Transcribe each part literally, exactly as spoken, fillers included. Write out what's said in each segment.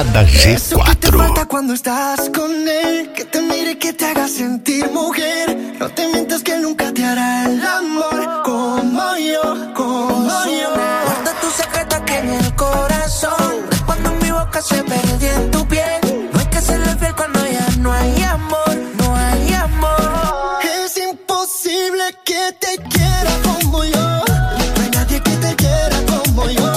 Balada G Eso cuatro. que te falta cuando estás con él, que te mire y que te haga sentir mujer. No te mientas que nunca te hará el amor como yo, como yo. Guarda tu secreto aquí en el corazón, cuando mi boca se perdió en tu piel. No hay que serle fiel cuando ya no hay amor, no hay amor. Es imposible que te quiera como yo. No hay nadie que te quiera como yo.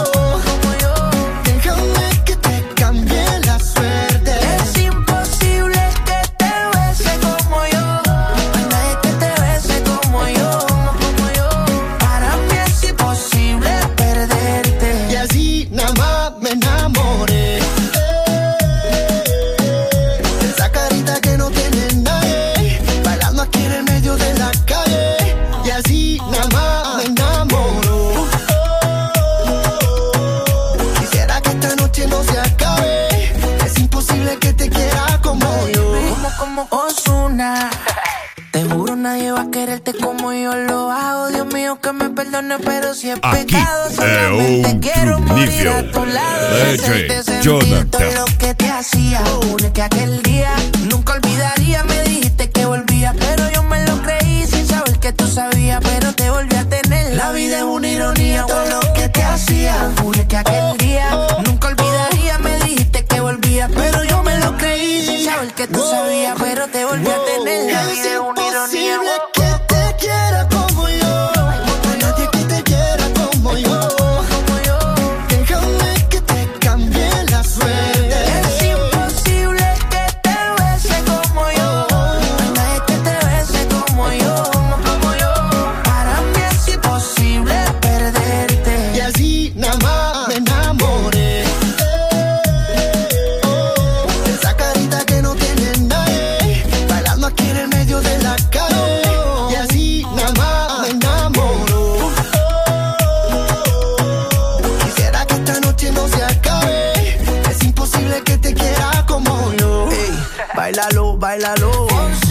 Te juro nadie va a quererte como yo lo hago. Dios mío que me perdone, pero si es Aquí pecado é solamente quiero outro morir nível. a tu lado, D hacerte J sentir Jonathan. todo lo que te hacía. Juro que aquel día nunca olvidaría. Me dijiste que volvía, pero yo me lo creí sin saber que tú sabías, pero te volví a tener. La vida es una ironía, todo lo que te hacía. Juro que aquel día nunca olvidaría. Me dijiste que volvía, pero yo me lo creí sin saber que tú sabías, pero te volví a tener. La vida es una ironía. Que te quiera como yo. No hay nadie que te quiera como yo. Déjame que te cambie la suerte. Es imposible que te bese como yo. No hay nadie que te bese como yo, como yo. Para mí es imposible perderte. Y así nada más me enamoré. Esa carita que no tiene nadie, bailando aquí en el medio de la calle. Y así nada más me enamoro. Quisiera que esta noche no se acabe. Es imposible que te quiera como yo. Ey, bailalo, bailalo.